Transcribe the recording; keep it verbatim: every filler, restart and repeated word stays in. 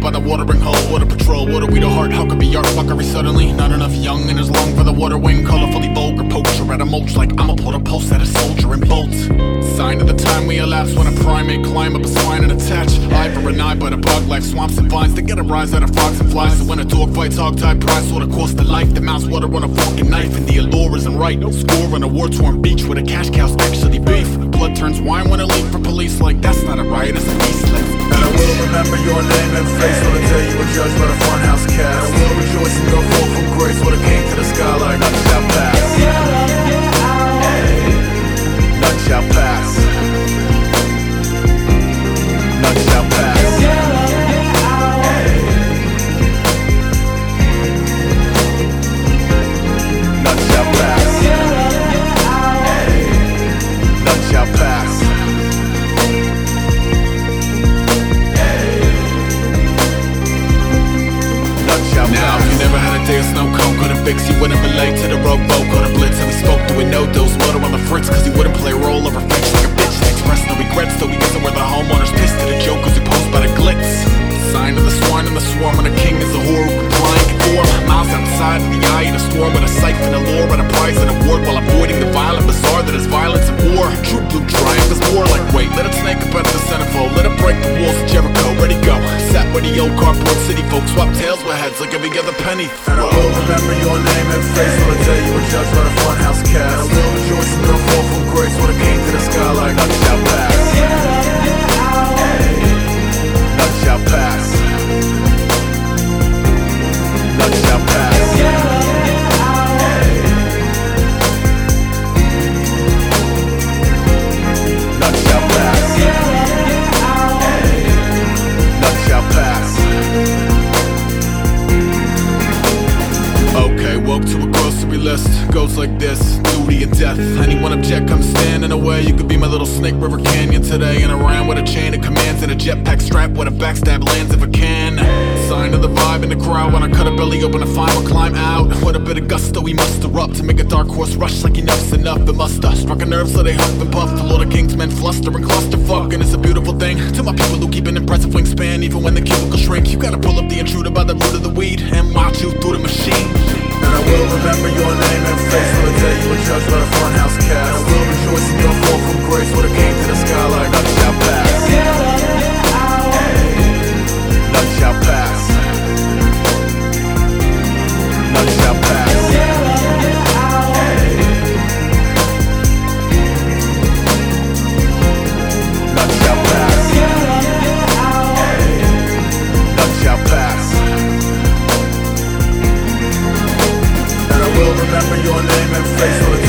by the watering hole. Water patrol, water we the heart. How could be art fuckery suddenly? Not enough young and as long for the water wing. Colorfully vulgar poacher at a mulch like I'ma put a pulse at a soldier and bolt. Sign of the time we elapse when a primate climb up a spine and attach. Eye for an eye, but a bug life swamps and vines to get a rise out of frogs and flies. So when a dog fights hog tied prize, sort of cost the life. The mouse water on a forking knife and the allure isn't right. Score on a war torn beach with a cash cow's actually beef. Blood turns wine when I leave for police like that's not a riot, it's a beast. And I will remember your name and face when I tell you were judged by the funhouse cast. I will rejoice in your fall from grace when it came to the sky like none shall pass. None shall pass. None shall pass. None shall pass. None shall pass. Now, if you never had a day of snow cone, couldn't fix, you wouldn't relate to the rowboat. Caught a blitz and we spoke through a no-dose motor on the fritz, cause he wouldn't play a role over fetch like a bitch and express no regrets, though he isn't where the homeowner's pissed at the jokers who posed by the glitz. Sign of the swine and the swarm, and the king is a whore who complying conform. Miles outside of the eye in a storm with a siphon, a lure, and a prize and award while avoiding the violent bizarre that is violence and war. True blue triumph is more like wait, let it snake up out of the centerfold, let it break the walls of Jericho, ready go. Sat where the old cardboard city folks swap tails with heads like every other penny. And I will remember your name and face when I tell you were judged by the funhouse cast. I will rejoice in your fall from grace when it came to the sky like none shall pass. None shall pass. None shall pass. None shall pass. None shall pass. Okay, woke to a grocery list. Goes like this, duty and death. Anyone object, come stand in the way. You could be my little Snake River Canyon today. And around with a chain of commands and a jetpack strap with a backstab lands if I can. Sign of the vibe in the crowd when I cut a belly open to find what climb out. With a bit of gusto we muster up to make a dark horse rush like enough's enough. It must have struck a nerve so they huff and puff. The Lord of Kings men fluster and clusterfuck. And it's a beautiful thing to my people who keep an impressive wingspan even when the cubicle shrink. You gotta pull up the intruder by the root of the weed and watch you through the machine. And I will remember your name and face when I tell you were judged by the funhouse cast. I will rejoice in your fall from grace when it came to the sky like none shall pass. None shall pass. None shall pass. None shall pass. None shall pass. And I will remember your name and face when I